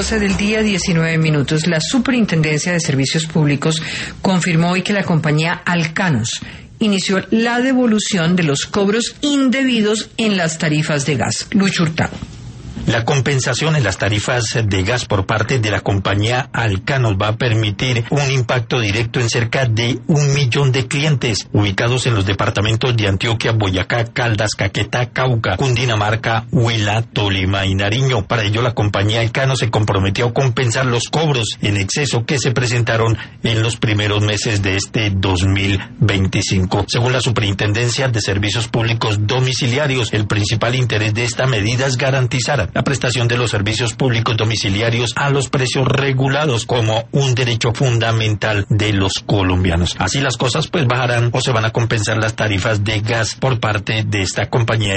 12 del día, 19 minutos. La Superintendencia de Servicios Públicos confirmó hoy que la compañía Alcanos inició la devolución de los cobros indebidos en las tarifas de gas. Lucho Hurtado. La compensación en las tarifas de gas por parte de la compañía Alcanos va a permitir un impacto directo en cerca de 1 millón de clientes ubicados en los departamentos de Antioquia, Boyacá, Caldas, Caquetá, Cauca, Cundinamarca, Huila, Tolima y Nariño. Para ello, la compañía Alcanos se comprometió a compensar los cobros en exceso que se presentaron en los primeros meses de este 2025. Según la Superintendencia de Servicios Públicos Domiciliarios, el principal interés de esta medida es garantizar la prestación de los servicios públicos domiciliarios a los precios regulados como un derecho fundamental de los colombianos. Así las cosas, pues bajarán o se van a compensar las tarifas de gas por parte de esta compañía